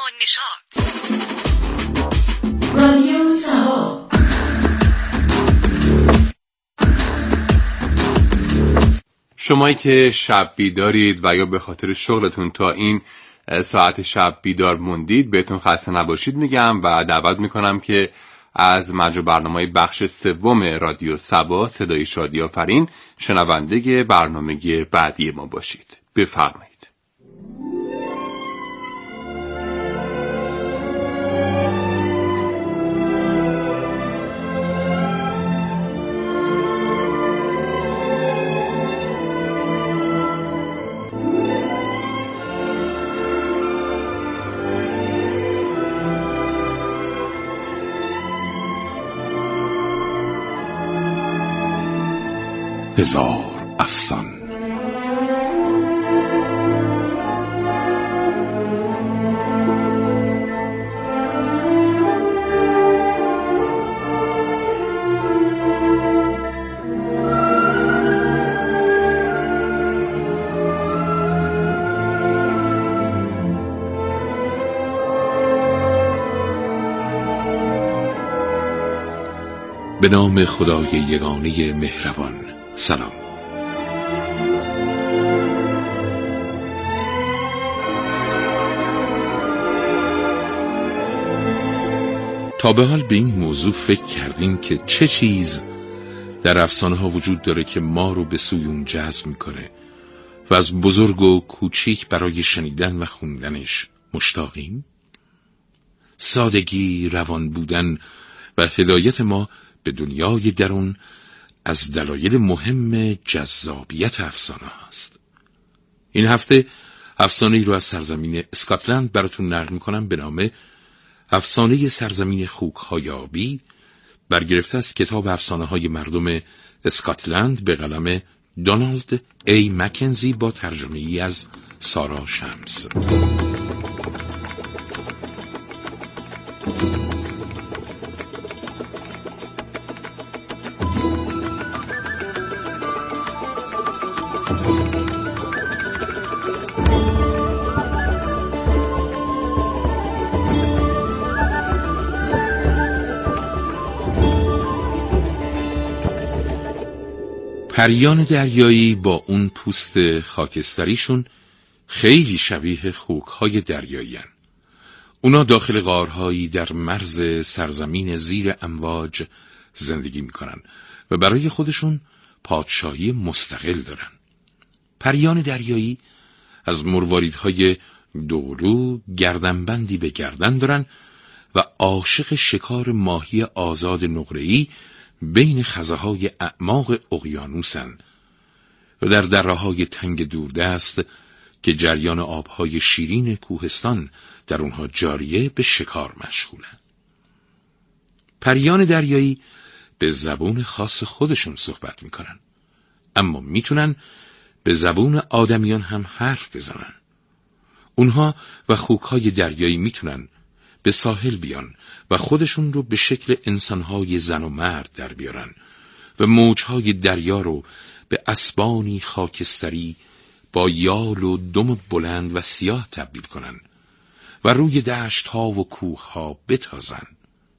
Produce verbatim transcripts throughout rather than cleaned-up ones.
نشاط. رادیو سبا. شمایی که شب بیدارید و یا به خاطر شغلتون تا این ساعت شب بیدار موندید بهتون خسته نباشید میگم و دعوت میکنم که از مجموع برنامه‌های بخش سوم رادیو سبا صدای شادی آفرین شنونده برنامه بعدی ما باشید. بفرمایید. هزار افسان. به نام خدای یگانه مهربان. سلام. تا به حال به این موضوع فکر کردین که چه چیز در افسانه ها وجود داره که ما رو به سوی اون جذب میکنه و از بزرگ و کوچیک برای شنیدن و خوندنش مشتاقیم؟ سادگی، روان بودن و هدایت ما به دنیای درون از دلایل مهم جذابیت افسانه است. این هفته افسانه‌ای رو از سرزمین اسکاتلند براتون نقل می‌کنم به نام افسانه سرزمین خوک‌های آبی، برگرفته از کتاب افسانه‌های مردم اسکاتلند به قلم دونالد ای مکنزی با ترجمه‌ای از سارا شمس. پریان دریایی با اون پوست خاکستریشون خیلی شبیه خوک‌های دریایی هن. اونا داخل غارهایی در مرز سرزمین زیر امواج زندگی میکنن و برای خودشون پادشاهی مستقل دارن. پریان دریایی از مرواریدهای دورو گردنبندی به گردن دارن و عاشق شکار ماهی آزاد نقره‌ای بین خزه‌های اعماق اقیانوسن و در دره‌های تنگ دوردست که جریان آبهای شیرین کوهستان در اونها جاریه به شکار مشغولن. پریان دریایی به زبون خاص خودشون صحبت میکنن، اما میتونن به زبون آدمیان هم حرف بزنن. اونها و خوک‌های دریایی میتونن به ساحل بیان و خودشون رو به شکل انسانهای زن و مرد در بیارن و موجهای دریا رو به اسبانی خاکستری با یال و دم بلند و سیاه تبدیل کنن و روی دشت‌ها و کوه‌ها بتازن.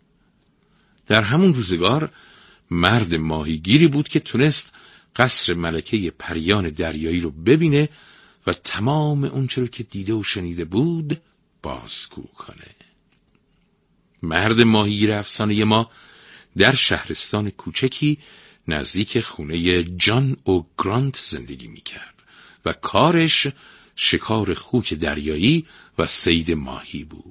در همون روزگار مرد ماهیگیری بود که تونست قصر ملکه پریان دریایی رو ببینه و تمام اون چرا که دیده و شنیده بود بازگو کنه. مرد ماهیگیر افسانه ما در شهرستان کوچکی نزدیک خونه جان او گرانت زندگی میکرد و کارش شکار خوک دریایی و صید ماهی بود.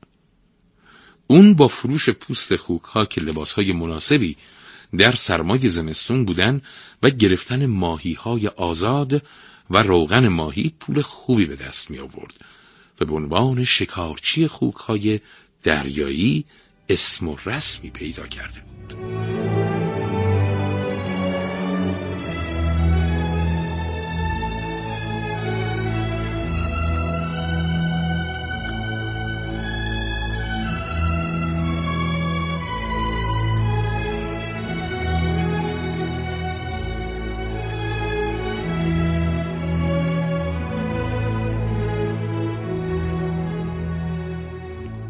اون با فروش پوست خوک ها که لباس های مناسبی در سرمای زمستون بودن و گرفتن ماهی های آزاد و روغن ماهی پول خوبی به دست می آورد و به عنوان شکارچی خوک های دریایی اسم و رسمی پیدا کرده بود.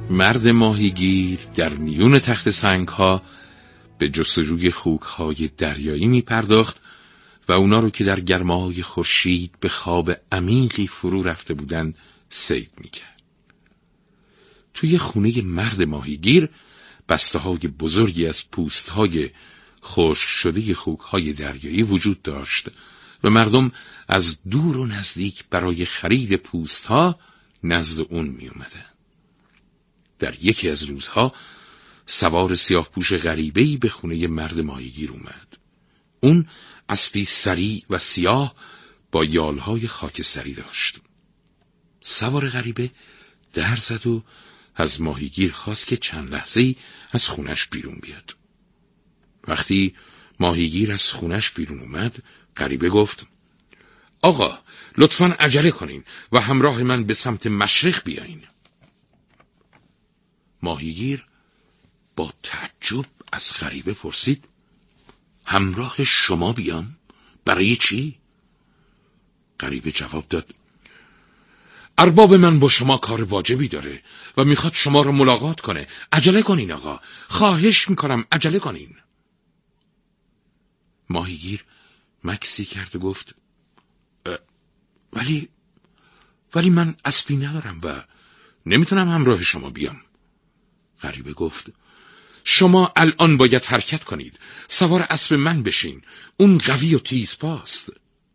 مرد ماهیگیر در میون تخت سنگ ها به جستجوی خوک های دریایی می پرداخت و اونا رو که در گرمای خورشید به خواب عمیقی فرو رفته بودند صید می کرد. توی خونه مرد ماهیگیر بسته های بزرگی از پوست های خشک شده خوک های دریایی وجود داشت و مردم از دور و نزدیک برای خرید پوست ها نزد اون می اومدن. در یکی از روزها سوار سیاهپوش غریبه‌ای به خونه مرد ماهیگیر اومد. اون اسبی سریع و سیاه با یالهای خاکستری داشت. سوار غریبه در زد و از ماهیگیر خواست که چند لحظه‌ای از خونش بیرون بیاد. وقتی ماهیگیر از خونش بیرون اومد، غریبه گفت: آقا، لطفاً عجله کنین و همراه من به سمت مشرق بیاین. ماهیگیر با تعجب از غریبه پرسید: همراه شما بیام؟ برای چی؟ غریبه جواب داد: ارباب من با شما کار واجبی داره و میخواد شما رو ملاقات کنه. عجله کنین آقا، خواهش میکنم عجله کنین. ماهیگیر مکسی کرد و گفت: ولی ولی من اسبی ندارم و نمیتونم همراه شما بیام. غریبه گفت: شما الان باید حرکت کنید، سوار اسب من بشین، اون قوی و تیزپاست.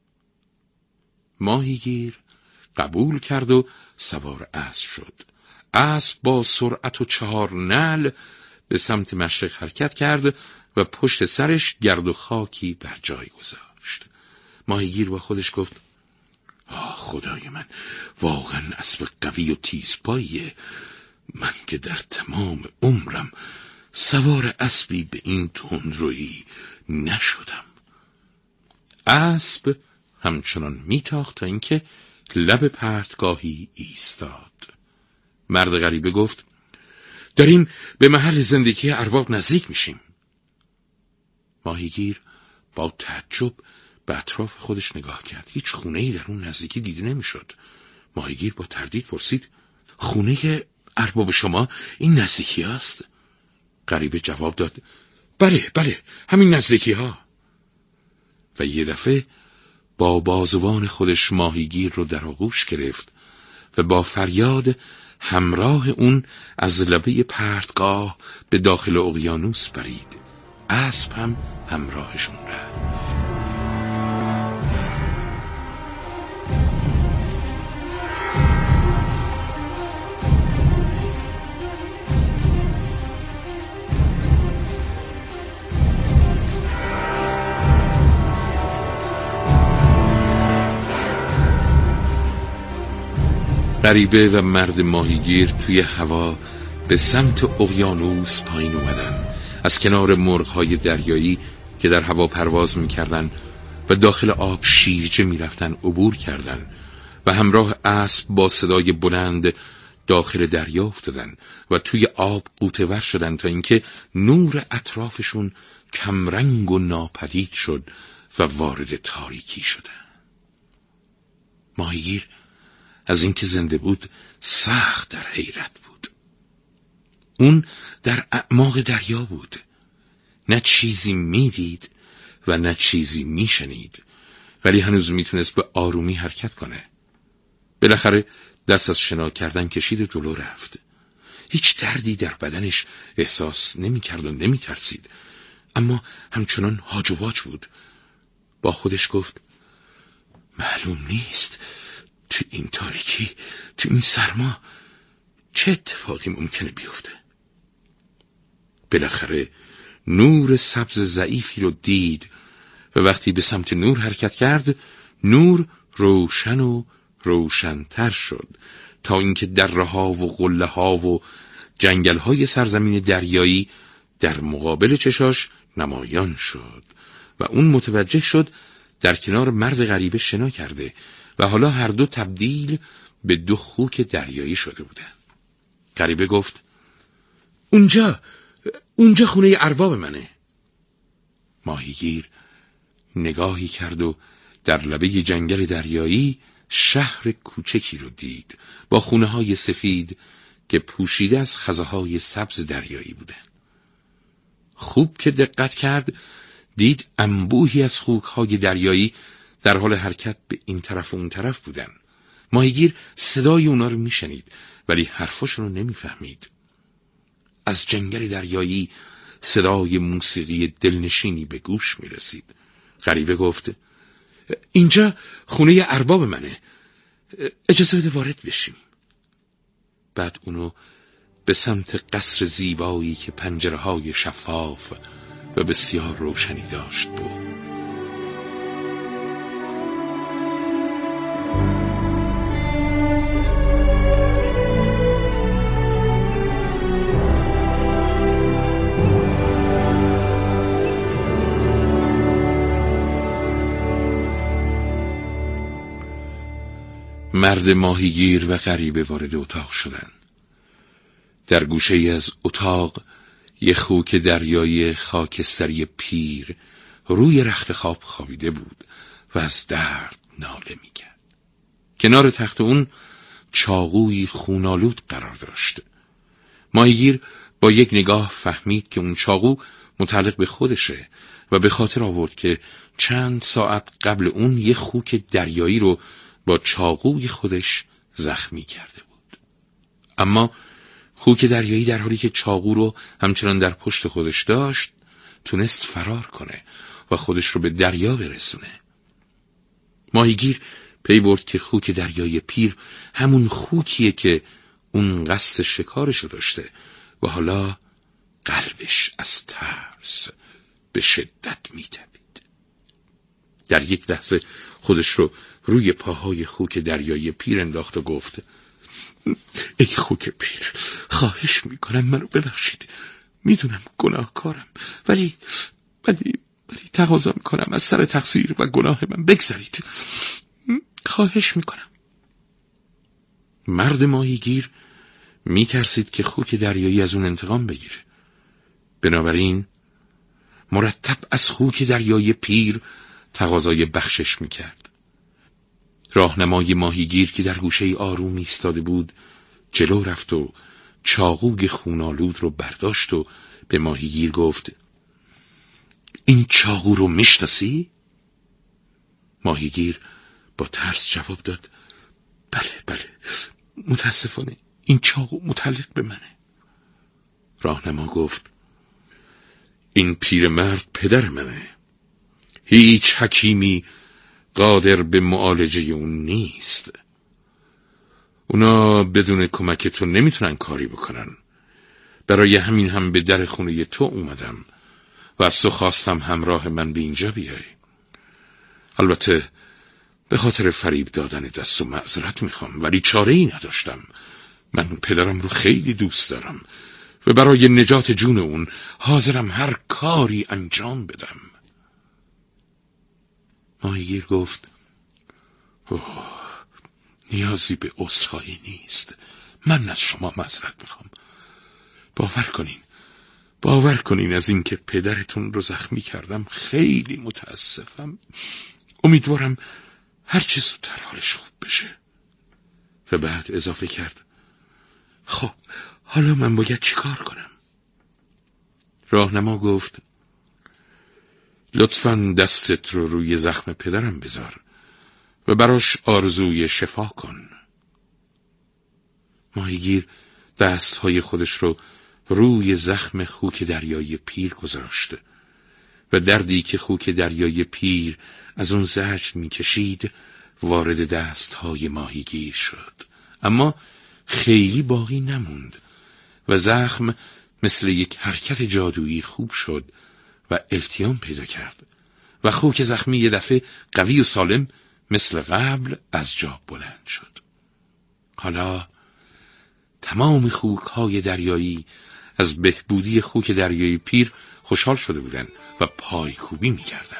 ماهیگیر قبول کرد و سوار اسب شد. اسب با سرعت و چهار نعل به سمت مشرق حرکت کرد و پشت سرش گرد و خاکی بر جای گذاشت. ماهیگیر با خودش گفت: آه خدای من، واقعا اسب قوی و تیزپاییه. من که در تمام عمرم سوار اسبی به این تندرویی نشدم. اسب همچنان میتاخت تا اینکه لب پرتگاهی ایستاد. مرد غریبه گفت: داریم به محل زندگی ارباب نزدیک میشیم. ماهیگیر با تعجب به اطراف خودش نگاه کرد. هیچ خونه‌ای در اون نزدیکی دیده نمیشد. ماهیگیر با تردید پرسید: خونه ارباب شما این نزدیکی هست؟ غریبه جواب داد: بله بله، همین نزدیکی ها. و یه دفعه با بازوان خودش ماهیگیر رو در آغوش گرفت و با فریاد همراه اون از لبه پرتگاه به داخل اقیانوس برید. اسب هم همراهشون رفت. غریبه و مرد ماهیگیر توی هوا به سمت اقیانوس پایین اومدن. از کنار مرغ‌های دریایی که در هوا پرواز می‌کردن و داخل آب شیرجه می‌رفتن عبور کردن و همراه اسب با صدای بلند داخل دریا افتادن و توی آب غوطه‌ور شدن تا اینکه نور اطرافشون کمرنگ و ناپدید شد و وارد تاریکی شدن. ماهیگیر از اینکه زنده بود سخت در حیرت بود. اون در اعماق دریا بود، نه چیزی میدید و نه چیزی میشنید، ولی هنوز میتونست به آرومی حرکت کنه. بالاخره دست از شنا کردن کشید و جلو رفت. هیچ دردی در بدنش احساس نمیکرد و نمیترسید، اما همچنان هاج و واج بود. با خودش گفت: معلوم نیست تو این تاریکی، تو این سرما چه اتفاقی ممکنه بیفته. بالاخره نور سبز ضعیفی رو دید و وقتی به سمت نور حرکت کرد، نور روشن و روشن‌تر شد تا اینکه دره‌ها و قله‌ها و جنگل‌های سرزمین دریایی در مقابل چشاش نمایان شد و اون متوجه شد در کنار مرد غریبه شنا کرده و حالا هر دو تبدیل به دو خوک دریایی شده بودن. غریبه گفت: اونجا اونجا خونه ارباب منه. ماهیگیر نگاهی کرد و در لبه جنگل دریایی شهر کوچکی رو دید با خونه‌های سفید که پوشیده از خزه‌های سبز دریایی بودند. خوب که دقت کرد دید انبوهی از خوک‌های دریایی در حال حرکت به این طرف و اون طرف بودند. ماهیگیر صدای اونا رو میشنید ولی حرفاشون رو نمیفهمید. از جنگل دریایی صدای موسیقی دلنشینی به گوش میرسید. غریبه گفت اینجا خونه ارباب منه، اجازه بده وارد بشیم. بعد اونو به سمت قصر زیبایی که پنجره‌های شفاف و بسیار روشنی داشت بود. مرد ماهیگیر و غریبه وارد اتاق شدند. در گوشه از اتاق یه خوک دریایی خاکستری پیر روی رخت خواب خوابیده بود و از درد ناله می‌کرد. کنار تخت اون چاقوی خونالود قرار داشت. ماهیگیر با یک نگاه فهمید که اون چاقو متعلق به خودشه و به خاطر آورد که چند ساعت قبل اون یه خوک دریایی رو با چاقوی خودش زخمی کرده بود. اما خوک دریایی در حالی که چاقو رو همچنان در پشت خودش داشت تونست فرار کنه و خودش رو به دریا برسونه. ماهیگیر پی برد که خوک دریایی پیر همون خوکیه که اون قصد شکارشو داشته و حالا قلبش از ترس به شدت میتپید. در یک لحظه خودش رو روی پاهای خوک دریایی پیر انداخت و گفت ای خوک پیر، خواهش میکنم منو ببخشید، میدونم گناهکارم ولی ولی ولی تقاضا میکنم از سر تقصیر و گناه من بگذرید، خواهش میکنم. مرد ماهیگیر میترسید که خوک دریایی از اون انتقام بگیره، بنابراین مرتب از خوک دریایی پیر تقاضای بخشش میکرد. راهنمای ماهیگیر که در گوشه آروم ایستاده بود جلو رفت و چاقوی خونالود رو برداشت و به ماهیگیر گفت این چاقو رو میشناسی؟ ماهیگیر با ترس جواب داد بله بله، متاسفانه این چاقو متعلق به منه. راهنما گفت این پیرمرد پدر منه، هیچ حکیمی قادر به معالجه اون نیست. اونا بدون کمک تو نمیتونن کاری بکنن. برای همین هم به در خونه تو اومدم و از تو خواستم همراه من به اینجا بیای. البته به خاطر فریب دادن دست و معذرت میخوام ولی چاره ای نداشتم. من پدرم رو خیلی دوست دارم و برای نجات جون اون حاضرم هر کاری انجام بدم. ماهیگیر گفت اوه، نیازی به عذرخواهی نیست، من از شما معذرت میخوام. باور کنین باور کنین از این که پدرتون رو زخمی کردم خیلی متاسفم. امیدوارم هر چه زودتر حالش خوب بشه. و بعد اضافه کرد خب حالا من باید چیکار کنم؟ راهنما گفت لطفاً دستت رو روی زخم پدرم بذار و براش آرزوی شفا کن. ماهیگیر دستهای خودش رو روی زخم خوک دریایی پیر گذاشت و دردی که خوک دریایی پیر از اون زجر میکشید وارد دستهای ماهیگیر شد، اما خیلی باقی نموند و زخم مثل یک حرکت جادویی خوب شد و التیام پیدا کرد و خوک زخمی یه دفعه قوی و سالم مثل قبل از جا بلند شد. حالا تمام خوک‌های دریایی از بهبودی خوک دریایی پیر خوشحال شده بودند و پایکوبی می‌کردند.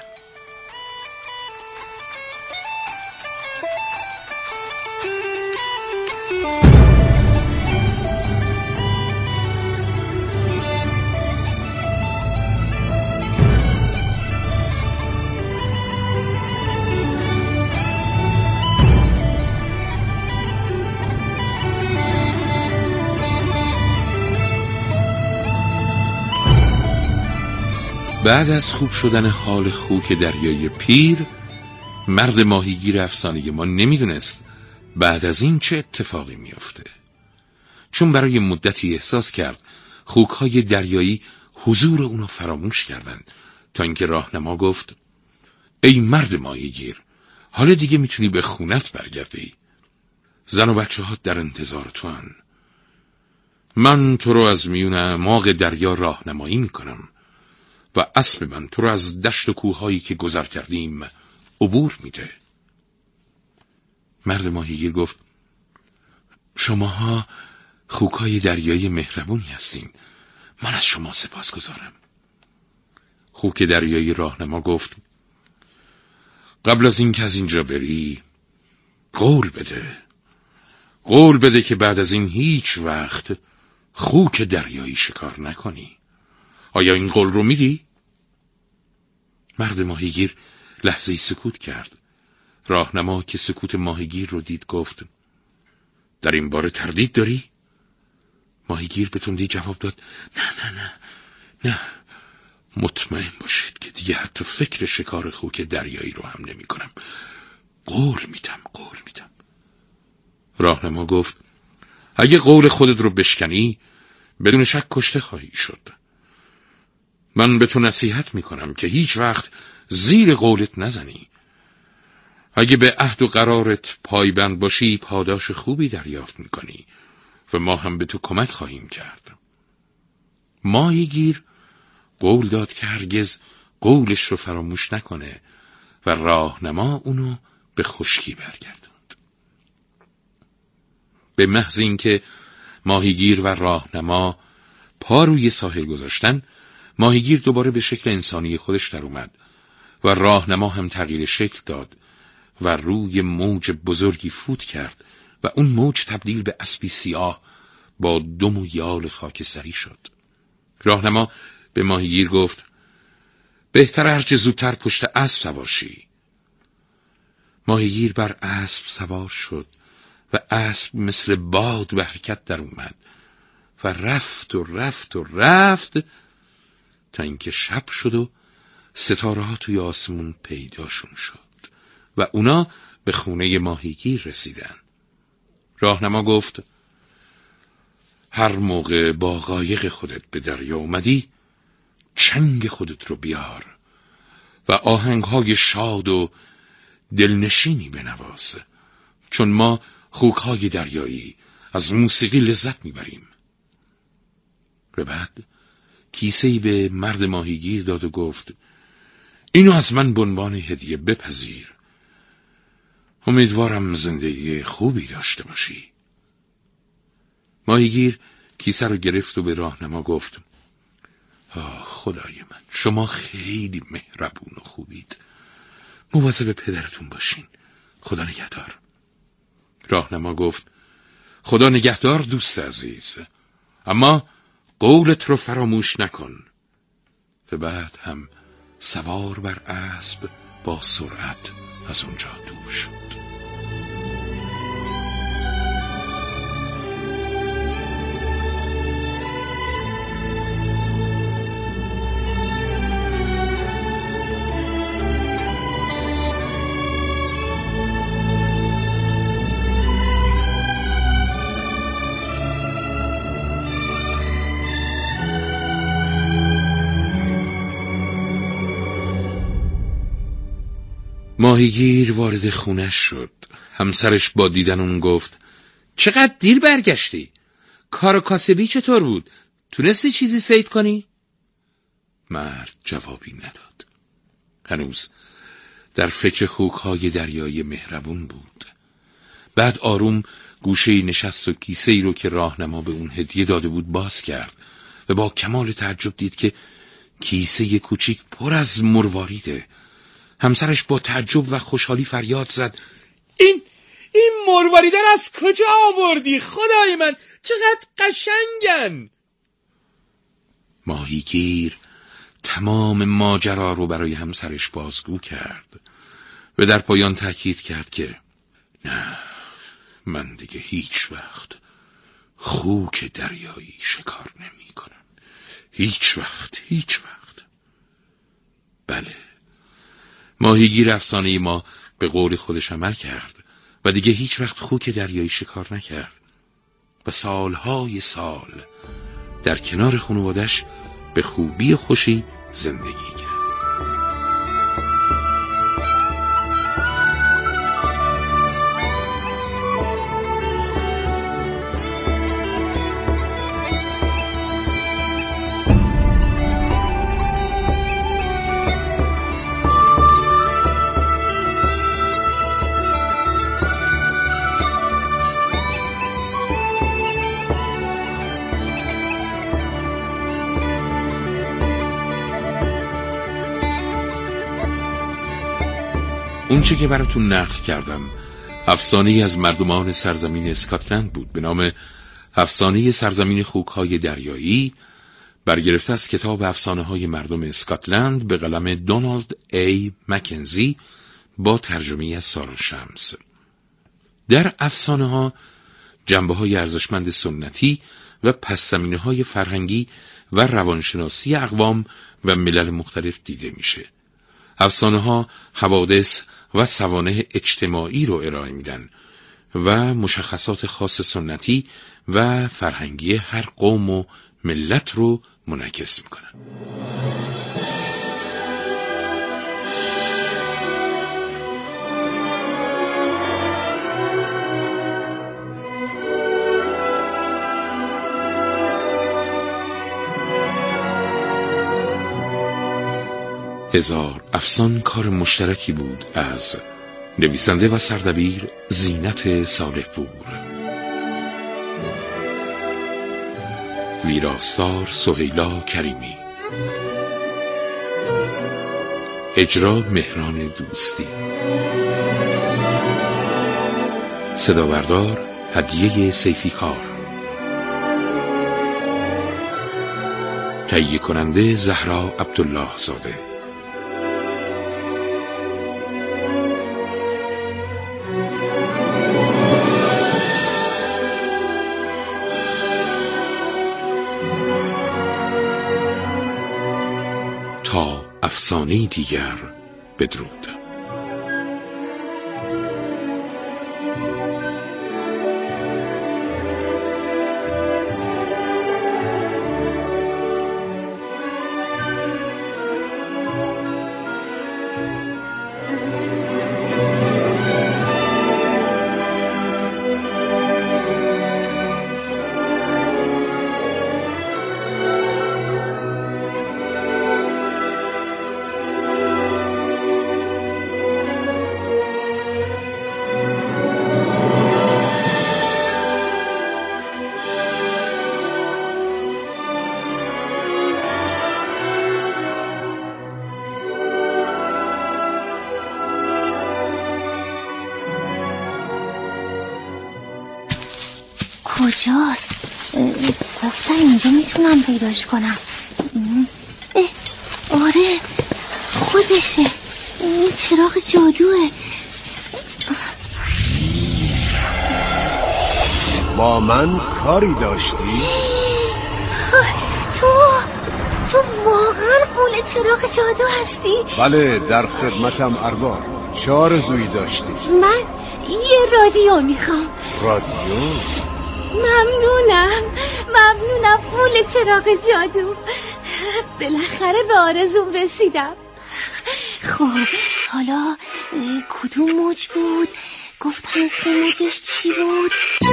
بعد از خوب شدن حال خوک دریای پیر، مرد ماهیگیر افسانه ما نمیدونست بعد از این چه اتفاقی میفته. چون برای مدتی احساس کرد خوکهای دریایی حضور اونو فراموش کردند، تا اینکه راهنما گفت: ای مرد ماهیگیر، حالا دیگه میتونی به خونت برگردی. زن و بچه ها در انتظار تو هن. من تو رو از میون اعماق دریا راهنمایی میکنم و اسب من تو رو از دشت و کوههایی که گذر کردیم عبور میده. مرد ماهیگیر گفت: شماها خوکهای دریایی مهربونی هستین، من از شما سپاسگزارم. خوک دریایی راهنما گفت: قبل از این که از اینجا بری قول بده قول بده که بعد از این هیچ وقت خوک دریایی شکار نکنی. آیا این قول رو میدی؟ مرد ماهیگیر لحظه‌ای سکوت کرد. راهنما که سکوت ماهیگیر رو دید گفت: در این باره تردید داری؟ ماهیگیر به تندی جواب داد: نه نه نه نه مطمئن باشید که دیگه حتی فکر شکار خوک دریایی رو هم نمی کنم. قول میدم قول میدم. راهنما گفت: اگه قول خودت رو بشکنی بدون شک کشته خواهی شد. من به تو نصیحت میکنم که هیچ وقت زیر قولت نزنی. اگه به عهد و قرارت پایبند باشی پاداش خوبی دریافت میکنی و ما هم به تو کمک خواهیم کرد. ماهیگیر قول داد که هرگز قولش رو فراموش نکنه و راهنما اونو به خشکی برگردوند. به محض اینکه ماهیگیر و راهنما پا روی ساحل گذاشتن، ماهیگیر دوباره به شکل انسانی خودش در اومد و راهنما هم تغییر شکل داد و روی موج بزرگی فوت کرد و اون موج تبدیل به اسبی سیاه با دم و یال خاکستری شد. راهنما به ماهیگیر گفت: بهتر هرچه زودتر پشت اسب سوار شی. ماهیگیر بر اسب سوار شد و اسب مثل باد به حرکت در اومد و رفت و رفت و رفت تا اینکه شب شد و ستاره ها توی آسمون پیداشون شد و اونا به خونه ماهیگیر رسیدن. راهنما گفت: هر موقع با قایق خودت به دریا اومدی چنگ خودت رو بیار و آهنگهای شاد و دلنشینی بنواز، چون ما خوکهای دریایی از موسیقی لذت میبریم. و بعد کیسه‌ای به مرد ماهیگیر داد و گفت: اینو از من به عنوان هدیه بپذیر. امیدوارم زندگی خوبی داشته باشی. ماهیگیر کیسه رو گرفت و به راهنما گفت: آه خدای من، شما خیلی مهربون و خوبید. مواظب پدرتون باشین. خدا نگهدار. راهنما گفت: خدا نگهدار دوست عزیز، اما قولت رو فراموش نکن. و بعد هم سوار بر اسب با سرعت از اونجا دور شد. ماهیگیر وارد خونش شد. همسرش با دیدن اون گفت: چقدر دیر برگشتی؟ کار و کاسبی چطور بود؟ تونستی چیزی صید کنی؟ مرد جوابی نداد. هنوز در فکر خوکهای دریایی مهربون بود. بعد آروم گوشه‌ای نشست و کیسه‌ای رو که راهنما به اون هدیه داده بود باز کرد و با کمال تعجب دید که کیسه کوچیک پر از مرواریده. همسرش با تعجب و خوشحالی فریاد زد: این این مرواریدن از کجا آوردی؟ خدای من چقدر قشنگن. ماهیگیر تمام ماجرا رو برای همسرش بازگو کرد و در پایان تاکید کرد که نه، من دیگه هیچ وقت خوک دریایی شکار نمی کنم. هیچ وقت هیچ وقت. بله، ماهیگیر افسانه‌ای ما به قول خودش عمل کرد و دیگه هیچ وقت خوک دریایی شکار نکرد و سالهای سال در کنار خانوادش به خوبی و خوشی زندگی کرد. اون چه که براتون نقل کردم افسانه‌ای از مردمان سرزمین اسکاتلند بود به نام افسانه سرزمین خوک‌های دریایی، برگرفته از کتاب افسانه‌های مردم اسکاتلند به قلم دونالد ای مکنزی با ترجمه از سارا شمس. در افسانه‌ها جنبه‌های ارزشمند سنتی و پس‌زمینه‌های فرهنگی و روانشناسی اقوام و ملل مختلف دیده میشه. افسانه‌ها حوادث و سوانح اجتماعی رو ارائه میدن و مشخصات خاص سنتی و فرهنگی هر قوم و ملت رو منعکس میکنن. هزار افسان کار مشترکی بود از نویسنده و سردبیر زینت صالح‌پور، ویراستار سهیلا کریمی، اجرا مهران دوستی، صدابردار هدیه سیفی کار، تهیه کننده زهرا عبدالله زاده. تا افسانه‌ای دیگر بدرود. کجاست؟ گفتن اینجا میتونم پیداش کنم. اه آره خودشه، این چراغ جادوه. با من کاری داشتی؟ تو تو واقعا قول چراغ جادو هستی؟ بله در خدمتم ارباب. چه آرزویی داشتی؟ من یه رادیو میخوام. رادیو؟ ممنونم ممنونم قول چراغ جادو، بالاخره به آرزوم رسیدم. خب حالا کدوم موج بود؟ گفتم اسم موجش چی بود؟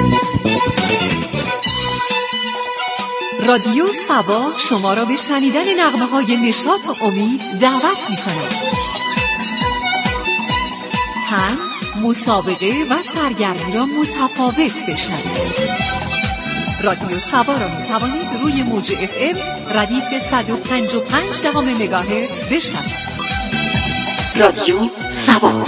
رادیو صبا شما را به شنیدن نغمه‌های نشاط و امید دعوت می‌کند. طنز، مسابقه و سرگرمی را متفاوت بشنوید. رادیو صبا را می‌توانید روی موج اف ام ردیف صد و پنج و پنج دهم مگاهرتز بشنوید. رادیو صبا.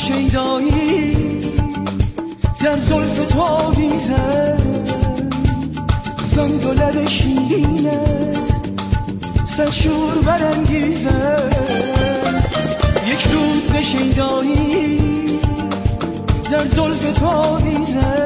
شیدایی در زلف تو آویزه، زنگ و لب شیرینت صد شور برانگیزه. یک روز به شیدایی در زلف تو آویزه،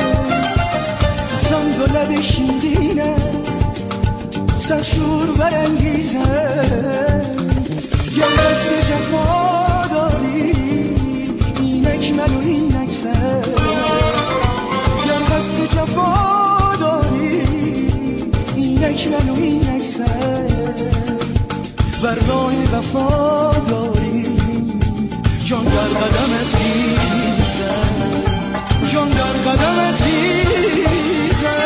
زنگ و لب شیرینت صد شور برانگیزه. گر دست جفا داری اینک من و اینک سر، گر دست جفا داری اینک من و اینک سر، بر راه وفا داری جان در قدمت ریزه، جان در قدمت ریزه.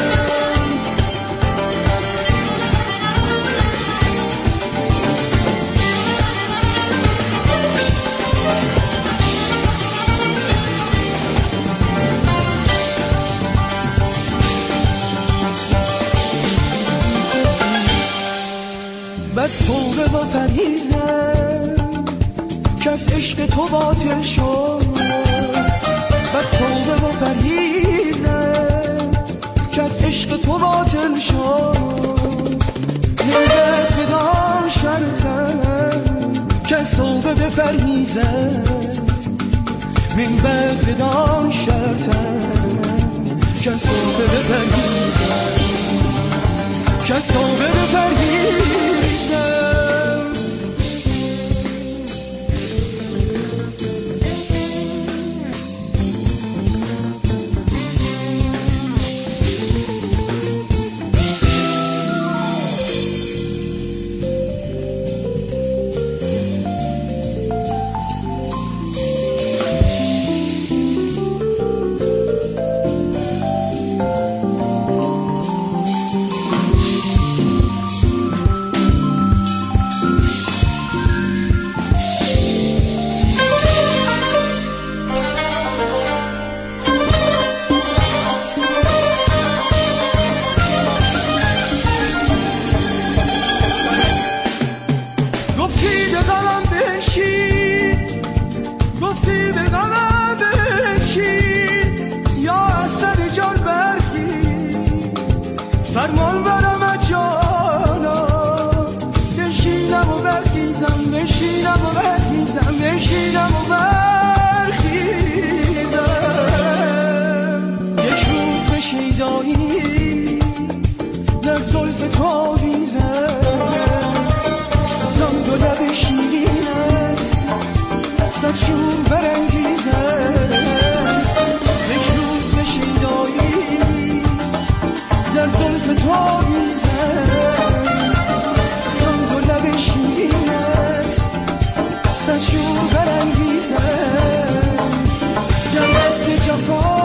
بس توبه و پرهیزم کف عشق تو باطل شد، بس توبه و پرهیزم کف عشق تو باطل شد. نگه بدان شرطم که توبه بپرهیزم، من بعد بدان شرطم که توبه بپرهیزم، که توبه بپرهیزم. فرمان برم جانا بشینم و برخیزم، بشینم و برخیزم، بشینم و برخیزم. یک روز به شیدایی در زلف تو آویزم، زنگ و لب شیرینت صد شور برانگیزم. یک روز به شیدایی در زلف تو آویزم، زنگ و لب شیرینت صد شور برانگیزم. گر دست جفا